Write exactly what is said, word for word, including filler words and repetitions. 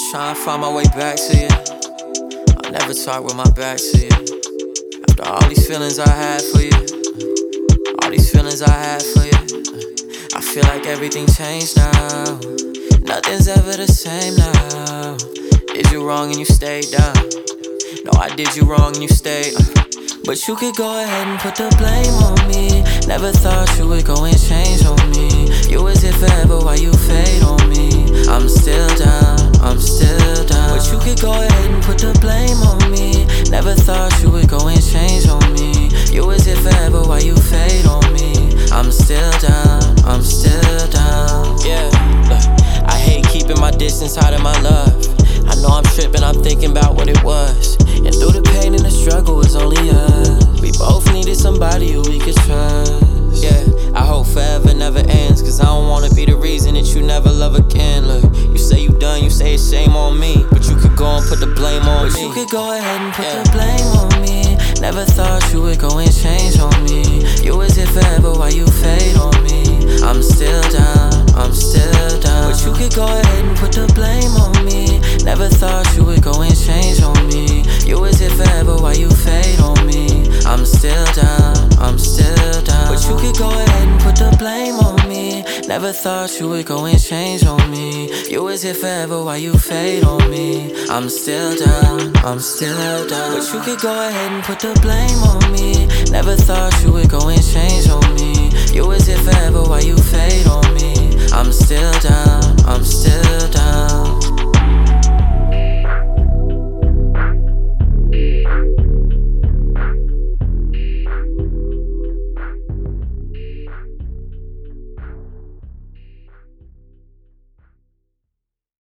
trying to find my way back to you. I'll never talk with my back to you. After all these feelings I had for you, all these feelings I had for you, I feel like everything changed now. Nothing's ever the same now. Did you wrong and you stayed down? No, I did you wrong and you stayed. But you could go ahead and put the blame on me. Never thought you would go and change on me. You was here forever while you fade on me. I'm still down, I'm still down. But you could go ahead and put the blame on me. Never thought you would go and change on me. You was here forever while you fade on me. I'm still down, I'm still down. Yeah, look, I hate keeping my distance, hiding my love. I know I'm tripping, I'm thinking about what it was. And through the pain and the struggle, it's only us. We both needed somebody who we could trust. Yeah, I hope forever never ends, cause I don't wanna be the reason that you never love again. Look, you say you done, you say it's shame on me, but you could go and put the blame on but me. You could go ahead and put yeah. the blame on me. Never thought you would go and change on me. You was here forever while you fade on me. I'm still down, I'm still down. But you could go ahead and put the blame on me. Never thought you would go and change on me. You was here forever while you fade on me. I'm still down, I'm still down. But you could go ahead and put the blame on me. Never thought you would go and change on me. You was here forever while you fade on me. I'm still down, I'm still down. But you could go ahead and put the blame on me. Never thought you would go and change on me. You was here forever while you fade on me. I'm still down, I'm still down.